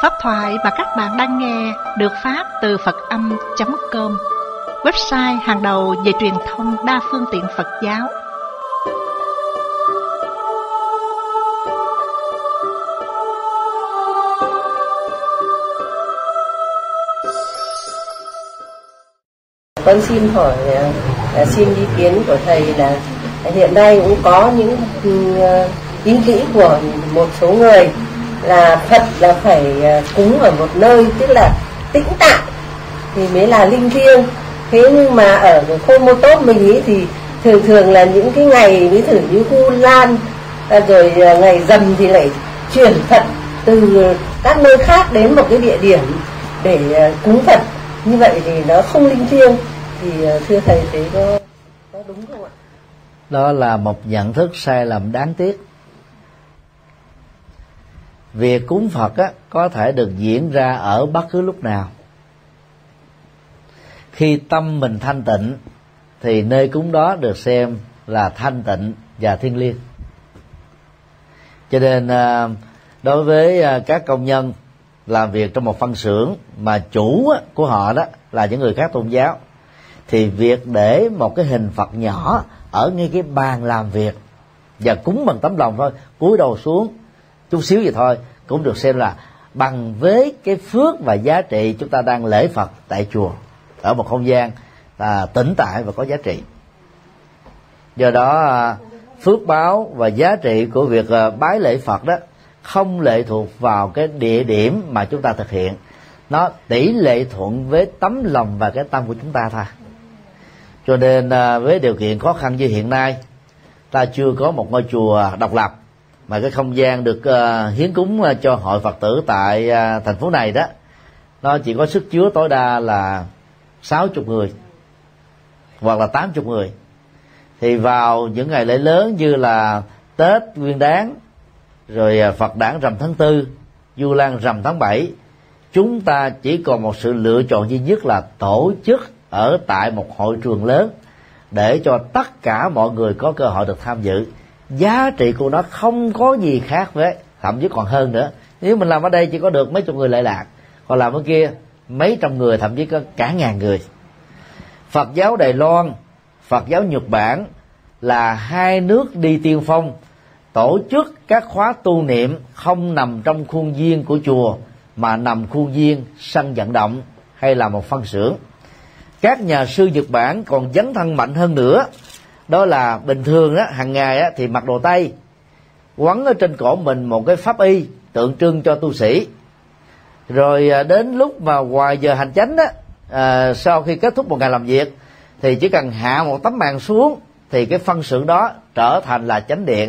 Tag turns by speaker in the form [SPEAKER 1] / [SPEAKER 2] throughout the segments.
[SPEAKER 1] Pháp thoại mà các bạn đang nghe được phát từ Phật-âm.com, website hàng đầu về truyền thông đa phương tiện Phật giáo.
[SPEAKER 2] Con xin hỏi, xin ý kiến của thầy là hiện nay cũng có những ý nghĩ của một số người là Phật là phải cúng ở một nơi, tức là tĩnh tại thì mới là linh thiêng. Thế nhưng mà ở khu Mô Tốt mình ý thì thường là những cái ngày ví dụ như Vu Lan rồi ngày Rằm thì lại chuyển Phật từ các nơi khác đến một cái địa điểm để cúng Phật. Như vậy thì nó không linh thiêng. Thì thưa thầy thấy có đúng không ạ?
[SPEAKER 3] Đó là một nhận thức sai lầm đáng tiếc. Việc cúng Phật á, có thể được diễn ra ở bất cứ lúc nào. Khi tâm mình thanh tịnh thì nơi cúng đó được xem là thanh tịnh và thiêng liêng. Cho nên đối với các công nhân làm việc trong một phân xưởng mà chủ của họ đó là những người khác tôn giáo, thì việc để một cái hình Phật nhỏ ở ngay cái bàn làm việc và cúng bằng tấm lòng thôi, cúi đầu xuống chút xíu vậy thôi, cũng được xem là bằng với cái phước và giá trị chúng ta đang lễ Phật tại chùa ở một không gian tĩnh tại và có giá trị. Do đó phước báo và giá trị của việc bái lễ Phật đó không lệ thuộc vào cái địa điểm mà chúng ta thực hiện, nó tỷ lệ thuận với tấm lòng và cái tâm của chúng ta thôi. Cho nên với điều kiện khó khăn như hiện nay, ta chưa có một ngôi chùa độc lập mà cái không gian được hiến cúng cho hội Phật tử tại thành phố này đó, nó chỉ có sức chứa tối đa là 60 người hoặc là 80 người. Thì vào những ngày lễ lớn như là Tết Nguyên Đán, rồi Phật đản rằm tháng 4, Vu Lan rằm tháng 7, chúng ta chỉ còn một sự lựa chọn duy nhất là tổ chức ở tại một hội trường lớn để cho tất cả mọi người có cơ hội được tham dự. Giá trị của nó không có gì khác với, thậm chí còn hơn nữa. Nếu mình làm ở đây chỉ có được mấy chục người lệ lạc, còn làm ở kia mấy trăm người, thậm chí có cả ngàn người. Phật giáo Đài Loan, Phật giáo Nhật Bản là hai nước đi tiên phong tổ chức các khóa tu niệm không nằm trong khuôn viên của chùa mà nằm khuôn viên sân vận động hay là một phân xưởng. Các nhà sư Nhật Bản còn dấn thân mạnh hơn nữa, đó là bình thường đó, hàng ngày đó, thì mặc đồ Tây, quấn ở trên cổ mình một cái pháp y tượng trưng cho tu sĩ. Rồi đến lúc mà ngoài giờ hành chánh đó, sau khi kết thúc một ngày làm việc thì chỉ cần hạ một tấm màn xuống thì cái phân xưởng đó trở thành là chánh điện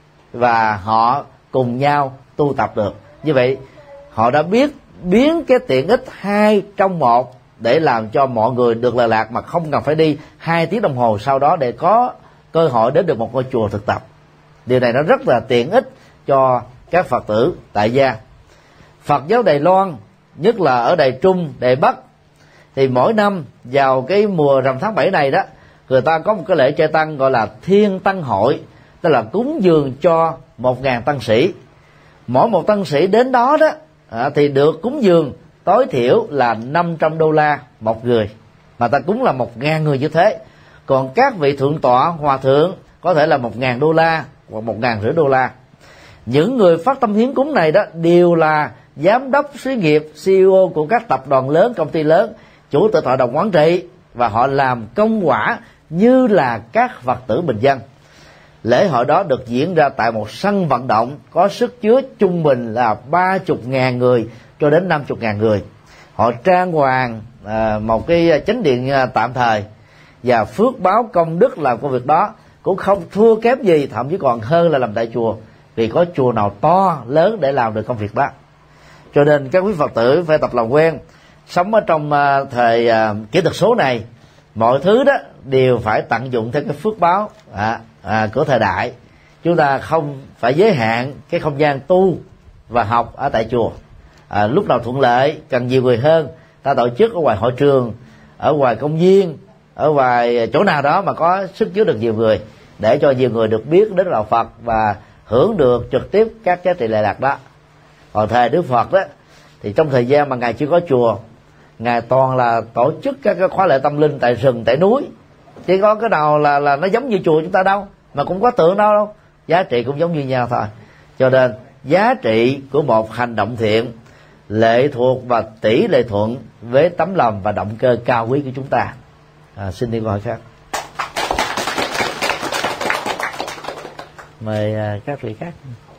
[SPEAKER 3] và họ cùng nhau tu tập được. Như vậy họ đã biết biến cái tiện ích 2 trong 1 để làm cho mọi người được lợi lạc mà không cần phải đi 2 tiếng đồng hồ sau đó để có cơ hội đến được một ngôi chùa thực tập. Điều này nó rất là tiện ích cho các Phật tử tại gia. Phật giáo Đài Loan, nhất là ở Đài Trung, Đài Bắc, thì mỗi năm vào cái mùa rằm tháng 7 này đó, người ta có một cái lễ trai tăng gọi là Thiên Tăng Hội, tức là cúng dường cho 1.000 tăng sĩ. Mỗi một tăng sĩ đến đó đó thì được cúng dường tối thiểu là $500 một người, mà ta cúng là 1.000 người như thế. Còn các vị thượng tọa, hòa thượng có thể là $1.000 hoặc $1.500. Những người phát tâm hiến cúng này đó đều là giám đốc xí nghiệp, CEO của các tập đoàn lớn, công ty lớn, chủ tịch hội đồng quản trị, và họ làm công quả như là các Phật tử bình dân. Lễ hội đó được diễn ra tại một sân vận động có sức chứa trung bình là 30.000 người cho đến 50.000 người. Họ trang hoàng một cái chánh điện tạm thời, và phước báo công đức làm công việc đó cũng không thua kém gì, thậm chí còn hơn là làm tại chùa, vì có chùa nào to lớn để làm được công việc đó. Cho nên các quý Phật tử phải tập làm quen sống ở trong thời kỹ thuật số này. Mọi thứ đó đều phải tận dụng theo cái phước báo của thời đại. Chúng ta không phải giới hạn cái không gian tu và học ở tại chùa. Lúc nào thuận lợi cần nhiều người hơn, ta tổ chức ở ngoài hội trường, ở ngoài công viên, ở ngoài chỗ nào đó mà có sức chứa được nhiều người, để cho nhiều người được biết đến đạo Phật và hưởng được trực tiếp các giá trị lệ lạc đó. Còn thời Đức Phật đó Thì trong thời gian mà ngài chưa có chùa, ngài toàn là tổ chức các cái khóa lễ tâm linh tại rừng tại núi, chỉ có cái nào là nó giống như chùa chúng ta đâu, mà cũng có tượng đâu, giá trị cũng giống như nhau thôi. Cho nên giá trị của một hành động thiện lệ thuộc và tỷ lệ thuận với tấm lòng và động cơ cao quý của chúng ta. Xin đi câu hỏi khác. Mời các vị khác.